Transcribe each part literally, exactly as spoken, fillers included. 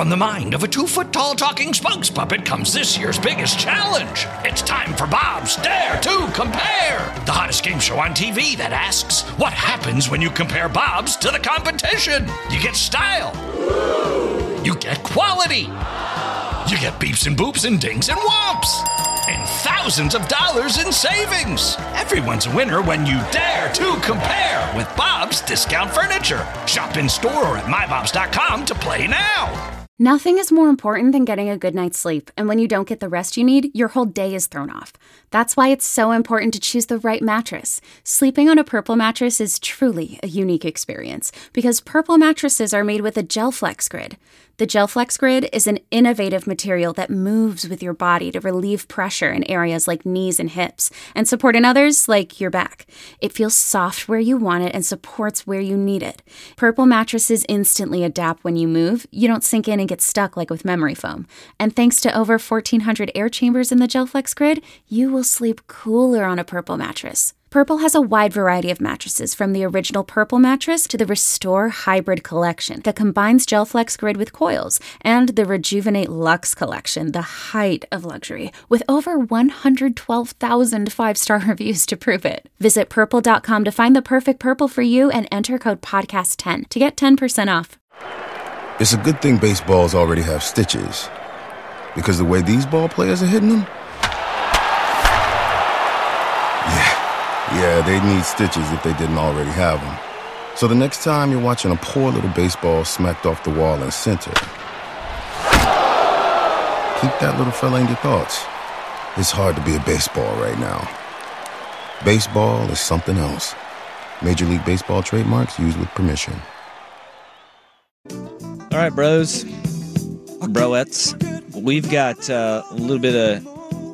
from the mind of a two-foot-tall talking spokes puppet comes this year's biggest challenge. It's time for Bob's Dare to Compare, the hottest game show on T V that asks, what happens when you compare Bobs to the competition? You get style. You get quality. You get beeps and boops and dings and whomps. And thousands of dollars in savings. Everyone's a winner when you dare to compare with Bob's Discount Furniture. Shop in store or at my bobs dot com to play now. Nothing is more important than getting a good night's sleep, and when you don't get the rest you need, your whole day is thrown off. That's why it's so important to choose the right mattress. Sleeping on a Purple mattress is truly a unique experience, because Purple mattresses are made with a GelFlex Grid. The GelFlex Grid is an innovative material that moves with your body to relieve pressure in areas like knees and hips, and support in others like your back. It feels soft where you want it and supports where you need it. Purple mattresses instantly adapt when you move. You don't sink in and get stuck like with memory foam. And thanks to over fourteen hundred air chambers in the GelFlex Grid, you will sleep cooler on a Purple mattress. Purple has a wide variety of mattresses, from the original Purple mattress to the Restore Hybrid collection that combines GelFlex Grid with coils, and the Rejuvenate Luxe collection, the height of luxury, with over one hundred twelve thousand five-star reviews to prove it. Visit purple dot com to find the perfect Purple for you and enter code podcast ten to get ten percent off. It's a good thing baseballs already have stitches, because the way these ball players are hitting them, yeah. Yeah, they need stitches if they didn't already have them. So the next time you're watching a poor little baseball smacked off the wall in center, keep that little fella in your thoughts. It's hard to be a baseball right now. Baseball is something else. Major League Baseball trademarks used with permission. All right, bros, broettes, we've got uh, a little bit of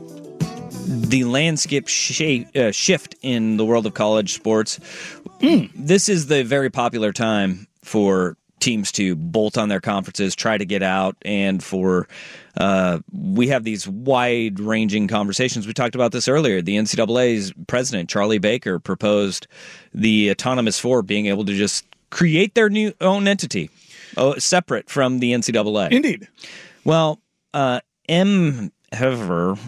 the landscape sh- uh, shift in the world of college sports. Mm. This is the very popular time for teams to bolt on their conferences, try to get out, and for uh, we have these wide-ranging conversations. We talked about this earlier. The N C double A's president, Charlie Baker, proposed the Autonomous Four being able to just create their new own entity, oh, separate from the N C double A. Indeed. Well, uh, M. Hever...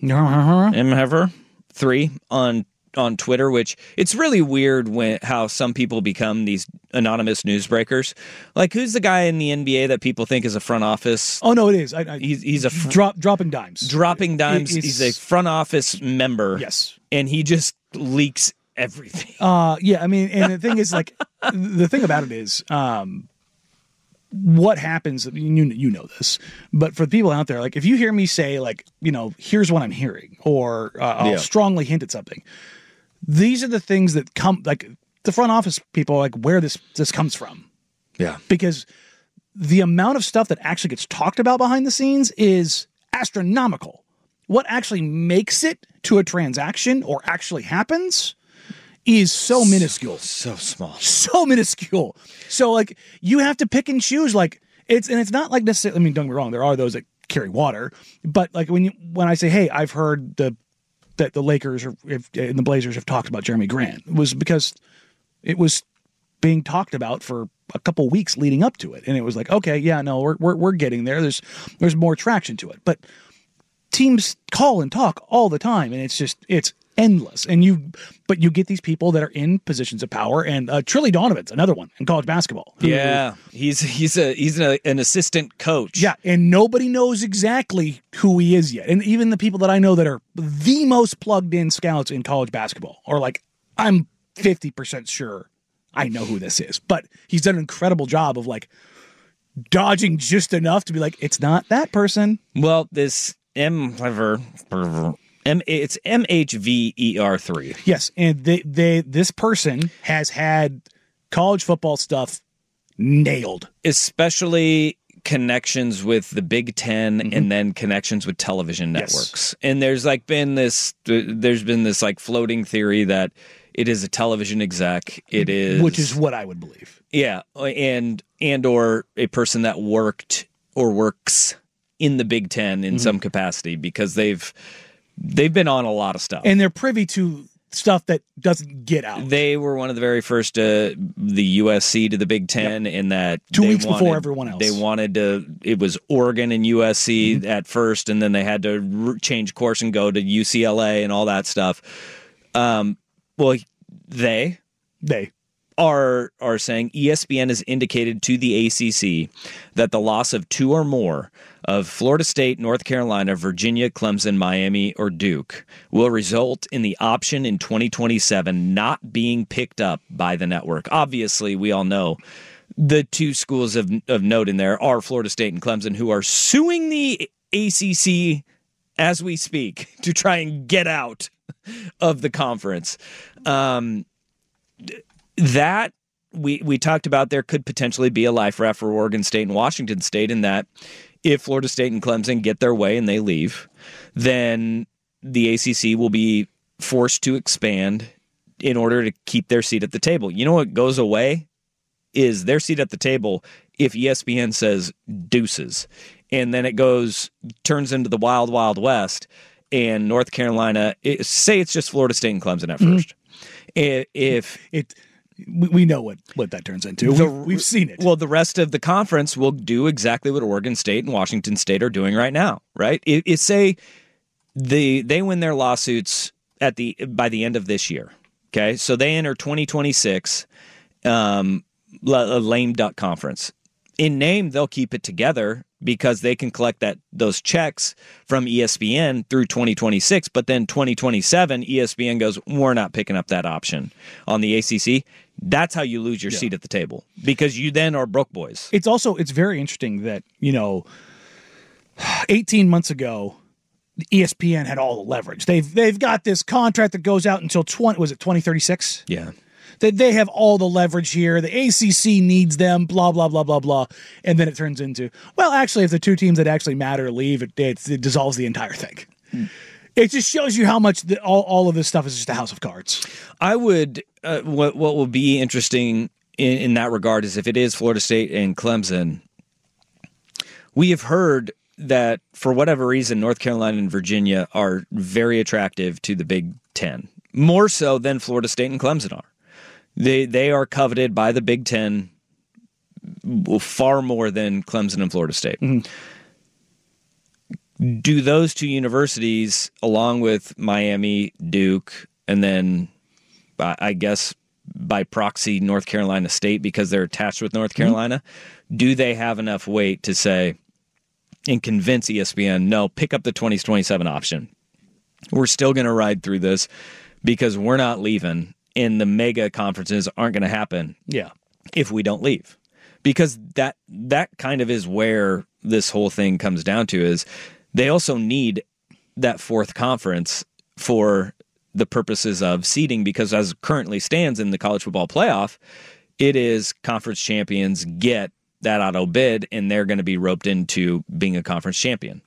M. Hever three on on Twitter, which it's really weird when how some people become these anonymous newsbreakers. Like, who's the guy in the N B A that people think is a front office? Oh no, it is. I, I, he's he's a fr- drop dropping dimes. Dropping dimes. It, he's a front office member. Yes, and he just leaks everything. Uh yeah. I mean, and the thing is, like, the thing about it is, um. what happens, you you know this, but for the people out there, like, if you hear me say, like, you know, here's what I'm hearing, or uh, I'll yeah. strongly hint at something, these are the things that come, like, the front office people, like, where this this comes from. Yeah. Because the amount of stuff that actually gets talked about behind the scenes is astronomical. What actually makes it to a transaction or actually happens is so minuscule. So, so small. So minuscule. So, like, you have to pick and choose, like, it's, and it's not like necessarily, I mean, don't get me wrong, there are those that carry water, but, like, when you, when I say, hey, I've heard the, that the Lakers or if, and the Blazers have talked about Jeremy Grant, it was because it was being talked about for a couple weeks leading up to it. And it was like, okay, yeah, no, we're, we're, we're getting there. There's, there's more traction to it, but teams call and talk all the time. And it's just, it's endless. And you, but you get these people that are in positions of power, and uh, Trilly Donovan's another one in college basketball. Who, yeah, he's he's a he's a, an assistant coach. Yeah, and nobody knows exactly who he is yet. And even the people that I know that are the most plugged in scouts in college basketball are like, I'm fifty percent sure I know who this is. But he's done an incredible job of, like, dodging just enough to be like, it's not that person. Well, this M. M it's M H V E R three. Yes, and they they this person has had college football stuff nailed, especially connections with the Big Ten, mm-hmm. and then connections with television networks. Yes. And there's like been this there's been this like floating theory that it is a television exec. It is, which is what I would believe. Yeah, and and or a person that worked or works in the Big Ten in mm-hmm. some capacity, because they've They've been on a lot of stuff. And they're privy to stuff that doesn't get out. They were one of the very first, uh, the U S C to the Big Ten, yep. in that two they weeks wanted, before everyone else. They wanted to. It was Oregon and U S C mm-hmm. at first, and then they had to re- change course and go to U C L A and all that stuff. Um, well, they they. Are are saying E S P N has indicated to the A C C that the loss of two or more of Florida State, North Carolina, Virginia, Clemson, Miami, or Duke will result in the option in twenty twenty-seven not being picked up by the network. Obviously, we all know the two schools of, of note in there are Florida State and Clemson, who are suing the A C C as we speak to try and get out of the conference. Um That we we talked about, there could potentially be a life raft for Oregon State and Washington State, in that if Florida State and Clemson get their way and they leave, then the A C C will be forced to expand in order to keep their seat at the table. You know what goes away is their seat at the table if E S P N says deuces, and then it goes turns into the wild, wild west, and North Carolina, it, say it's just Florida State and Clemson at first. Mm-hmm. If it... We know what, what that turns into. The, we've, we've seen it. Well, the rest of the conference will do exactly what Oregon State and Washington State are doing right now, right? It, it say the they win their lawsuits at the by the end of this year. Okay, so they enter twenty twenty-six, um, a lame duck conference. In name, they'll keep it together because they can collect that those checks from E S P N through twenty twenty-six. But then twenty twenty-seven, E S P N goes, we're not picking up that option on the A C C. That's how you lose your yeah. seat at the table, because you then are broke boys. It's also, it's very interesting that, you know, eighteen months ago, E S P N had all the leverage. They've they've got this contract that goes out until twenty was it twenty thirty-six? Yeah. They they have all the leverage here. The A C C needs them, blah, blah, blah, blah, blah. And then it turns into, well, actually, if the two teams that actually matter leave, it, it, it dissolves the entire thing. Mm. It just shows you how much the, all, all of this stuff is just a house of cards. I would, uh, what what will be interesting in, in that regard is if it is Florida State and Clemson, we have heard that for whatever reason, North Carolina and Virginia are very attractive to the Big Ten, more so than Florida State and Clemson are. They they are coveted by the Big Ten far more than Clemson and Florida State. Mm-hmm. Do those two universities, along with Miami, Duke, and then I guess by proxy North Carolina State because they're attached with North Carolina, mm-hmm. do they have enough weight to say and convince E S P N, no, pick up the twenty twenty-seven option? We're still going to ride through this because we're not leaving. And the mega conferences aren't going to happen yeah. if we don't leave. Because that that kind of is where this whole thing comes down to, is they also need that fourth conference for the purposes of seeding, because as it currently stands in the college football playoff, it is conference champions get that auto bid, and they're going to be roped into being a conference champion.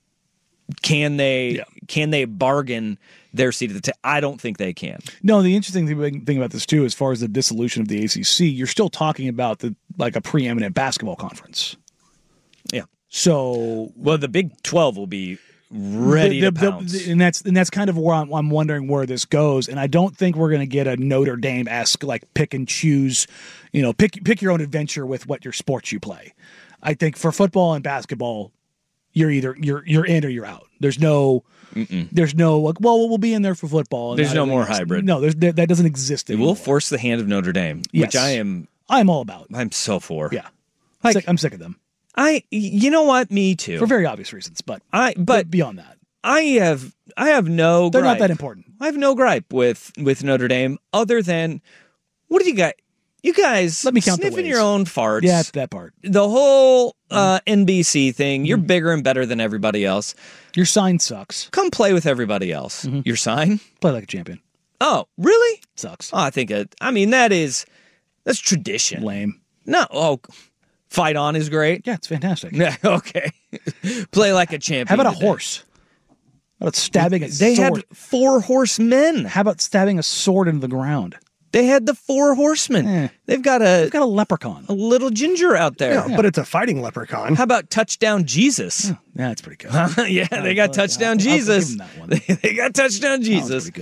Can they yeah. can they bargain their seat at the table? I don't think they can. No, the interesting thing about this too, as far as the dissolution of the A C C, you're still talking about the like a preeminent basketball conference. Yeah. So, well, the Big twelve will be ready the, the, to pounce, the, and that's and that's kind of where I'm, I'm wondering where this goes. And I don't think we're going to get a Notre Dame-esque like pick and choose, you know, pick pick your own adventure with what your sports you play. I think for football and basketball, you're either you're you're in or you're out. There's no. Mm-mm. There's no like. Well, we'll be in there for football. And there's no more hybrid. No, there's that doesn't exist anymore. It will force the hand of Notre Dame, yes. which I am. I'm all about. I'm so for. Yeah, like, sick, I'm sick of them. I. You know what? Me too. For very obvious reasons, but I. But, but beyond that, I have. I have no. They're gripe. not that important. I have no gripe with with Notre Dame, other than what do you got? You guys, let me count sniffing the ways. your own farts. Yeah, that part. The whole uh, N B C thing. You're mm-hmm. bigger and better than everybody else. Your sign sucks. Come play with everybody else. Mm-hmm. Your sign? Play like a champion. Oh, really? Sucks. Oh, I think it. I mean, that is that's tradition. Lame. No. Oh, fight on is great. Yeah, it's fantastic. Yeah. Okay. Play like a champion. How about a today. horse? How about stabbing a they sword? They had four horsemen. How about stabbing a sword into the ground? They had the four horsemen. Eh. They've got a They've got a leprechaun, a little ginger out there. Yeah, yeah. But it's a fighting leprechaun. How about touchdown Jesus? Yeah, yeah that's pretty good. yeah, they got touchdown I'll, Jesus. I'll give them that one. they got touchdown Jesus. That was pretty good.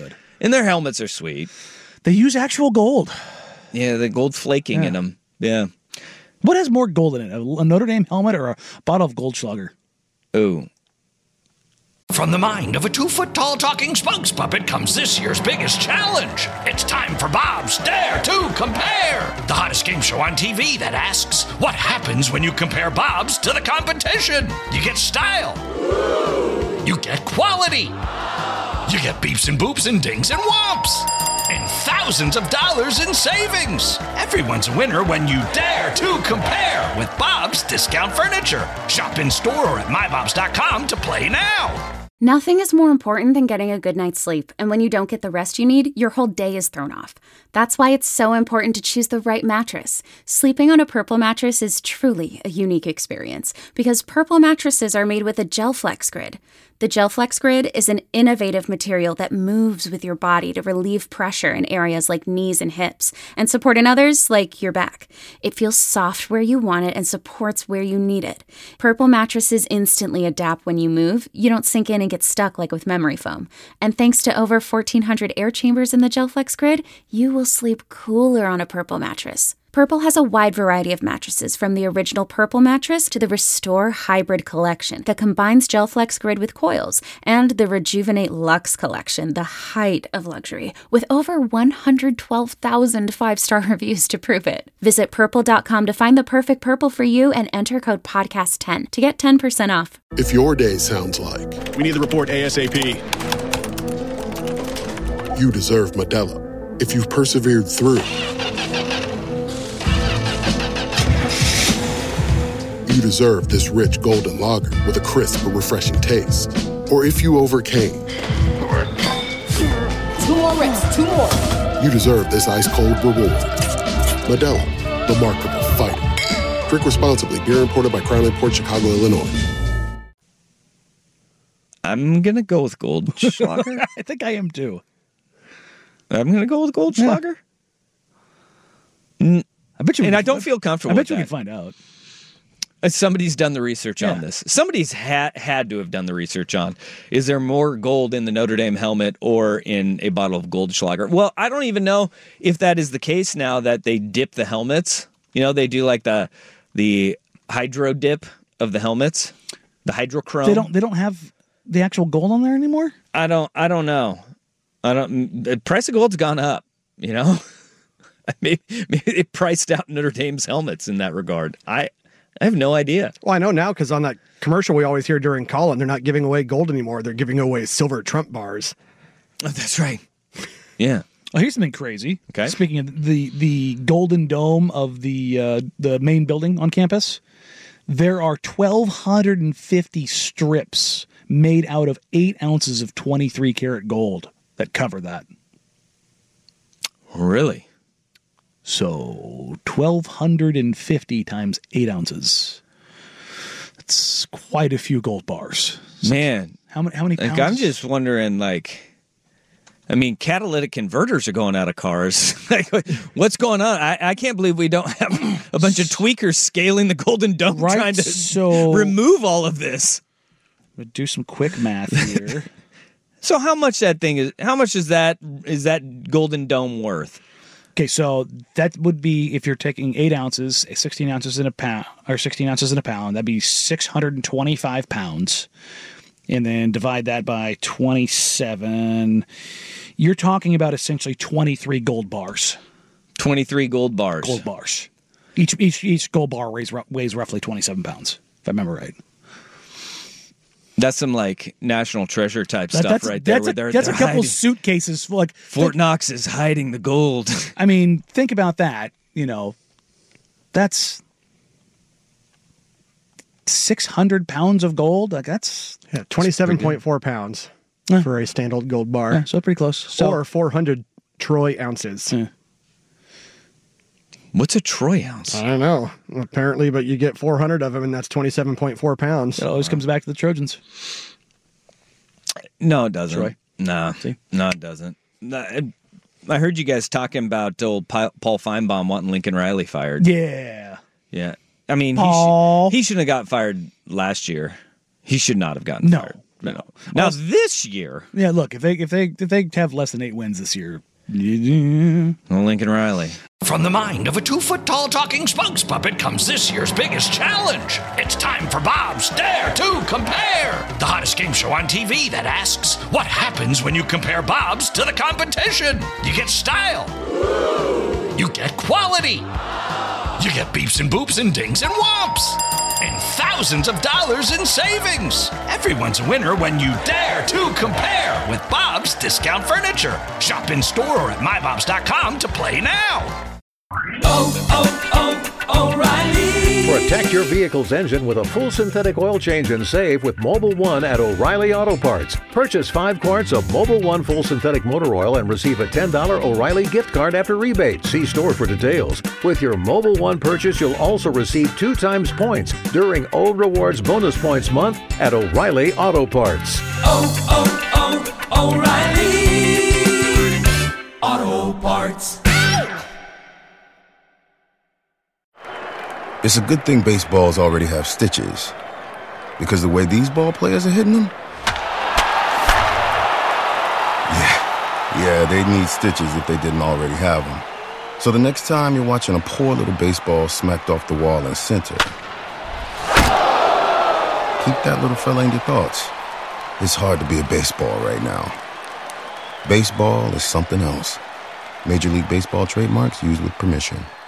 And their helmets are sweet. They use actual gold. Yeah, the gold flaking Yeah. in them. Yeah. What has more gold in it, a, a Notre Dame helmet or a bottle of Goldschlager? Oh. From the mind of a two-foot-tall talking spokes puppet comes this year's biggest challenge. It's time for Bob's Dare to Compare, the hottest game show on T V that asks, what happens when you compare Bob's to the competition? You get style. You get quality. You get beeps and boops and dings and whomps. And thousands of dollars in savings. Everyone's a winner when you dare to compare with Bob's Discount Furniture. Shop in store or at my bobs dot com to play now. Nothing is more important than getting a good night's sleep, and when you don't get the rest you need, your whole day is thrown off. That's why it's so important to choose the right mattress. Sleeping on a Purple mattress is truly a unique experience, because Purple mattresses are made with a GelFlex Grid. The GelFlex Grid is an innovative material that moves with your body to relieve pressure in areas like knees and hips, and support in others like your back. It feels soft where you want it and supports where you need it. Purple mattresses instantly adapt when you move. You don't sink in and get stuck like with memory foam. And thanks to over fourteen hundred air chambers in the GelFlex Grid, you will sleep cooler on a Purple mattress. Purple has a wide variety of mattresses, from the original Purple mattress to the Restore Hybrid collection that combines GelFlex Grid with coils, and the Rejuvenate Luxe collection, the height of luxury, with over one hundred twelve thousand five-star reviews to prove it. Visit purple dot com to find the perfect Purple for you and enter code podcast ten to get ten percent off. If your day sounds like We need the report ASAP. you deserve Modelo. If you've persevered through, you deserve this rich golden lager with a crisp but refreshing taste. Or if you overcame, Two more reps, two more. you deserve this ice-cold reward. Modelo, the Remarkable Fighter. Drink responsibly. Beer imported by Crown Port Chicago, Illinois. I'm going to go with Goldschlager. I think I am too. I'm going to go with Goldschlager. I bet you. And we I can- don't feel comfortable I bet with you we that. can find out. Uh, Somebody's done the research on Yeah. this. Somebody's had had to have done the research on. Is there more gold in the Notre Dame helmet or in a bottle of Goldschlager? Well, I don't even know if that is the case now that they dip the helmets. You know, they do like the the hydro dip of the helmets, the hydrochrome. They don't. They don't have the actual gold on there anymore. I don't. I don't know. I don't. The price of gold's gone up. You know, maybe maybe they priced out Notre Dame's helmets in that regard. I. I have no idea. Well, I know now because on that commercial we always hear during Colin, they're not giving away gold anymore. They're giving away silver Trump bars. Oh, that's right. Yeah. Oh, here's something crazy. Okay. Speaking of the the Golden Dome of the uh, the main building on campus, there are twelve fifty strips made out of eight ounces of twenty-three karat gold that cover that. Really? So twelve fifty times eight ounces. That's quite a few gold bars. Man. How many? How many pounds? Like, I'm just wondering, like, I mean, catalytic converters are going out of cars. Like, what's going on? I, I can't believe we don't have a bunch of tweakers scaling the Golden Dome Right, trying to so- remove all of this. We'll do some quick math here. So how much that thing is? How much is that? Is that Golden Dome worth? Okay, so that would be, if you're taking eight ounces, sixteen ounces in a pound, or sixteen ounces in a pound, that'd be six hundred twenty-five pounds. And then divide that by twenty-seven. You're talking about essentially twenty-three gold bars. twenty-three gold bars. Gold bars. Each each each gold bar weighs, weighs roughly twenty-seven pounds, if I remember right. That's some like National Treasure type That- stuff that's right there. that's where a, they're, that's they're a couple hiding. suitcases. Full, like Fort Knox is hiding the gold. I mean, think about that. You know, that's six hundred pounds of gold. Like that's Yeah, twenty-seven point four pounds Yeah. for a standard gold bar. yeah, so pretty close. So or four hundred troy ounces. Yeah. What's a troy ounce? I don't know, apparently, but you get four hundred of them, and that's twenty-seven point four pounds. it always comes back to the Trojans. No, it doesn't. Troy. No, See? no, it doesn't. No, it- I heard you guys talking about old Pi- Paul Feinbaum wanting Lincoln Riley fired. Yeah. Yeah. I mean, Paul. he, sh- he shouldn't have got fired last year. He should not have gotten No. fired. no. Now also, this year, yeah. Look, if they if they if they have less than eight wins this year, Lincoln Riley. From the mind of a two-foot-tall talking spokes puppet comes this year's biggest challenge. It's time for Bob's Dare to Compare, the hottest game show on T V that asks, what happens when you compare Bob's to the competition? You get style. You get quality. You get beeps and boops and dings and whomps. And thousands of dollars in savings. Everyone's a winner when you dare to compare with Bob's Discount Furniture. Shop in store or at my bobs dot com to play now. Oh, oh, oh, O'Reilly. Protect your vehicle's engine with a full synthetic oil change and save with Mobil one at O'Reilly Auto Parts. Purchase five quarts of Mobil one full synthetic motor oil and receive a ten dollars O'Reilly gift card after rebate. See store for details. With your Mobil one purchase, you'll also receive two times points during O Rewards Bonus Points Month at O'Reilly Auto Parts. Oh, oh, oh, O'Reilly Auto Parts. It's a good thing baseballs already have stitches, because the way these ball players are hitting them, yeah, yeah, they need stitches if they didn't already have them. So the next time you're watching a poor little baseball smacked off the wall in center, keep that little fella in your thoughts. It's hard to be a baseball right now. Baseball is something else. Major League Baseball trademarks used with permission.